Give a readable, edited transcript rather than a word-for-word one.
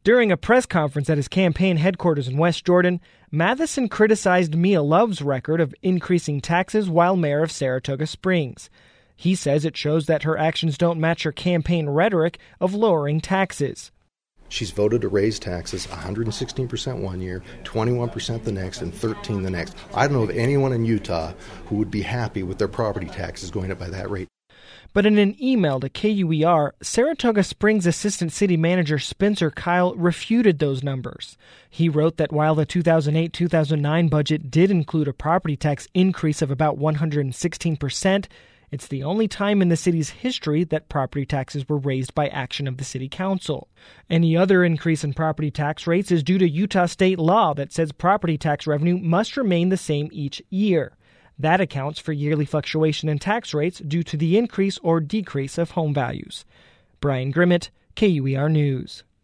During a press conference at his campaign headquarters in West Jordan, Matheson criticized Mia Love's record of increasing taxes while mayor of Saratoga Springs. He says it shows that her actions don't match her campaign rhetoric of lowering taxes. She's voted to raise taxes 116% one year, 21% the next, and 13% the next. I don't know of anyone in Utah who would be happy with their property taxes going up by that rate. But in an email to KUER, Saratoga Springs Assistant City Manager Spencer Kyle refuted those numbers. He wrote that while the 2008-2009 budget did include a property tax increase of about 116%, it's the only time in the city's history that property taxes were raised by action of the city council. Any other increase in property tax rates is due to Utah state law that says property tax revenue must remain the same each year. That accounts for yearly fluctuation in tax rates due to the increase or decrease of home values. Brian Grimmett, KUER News.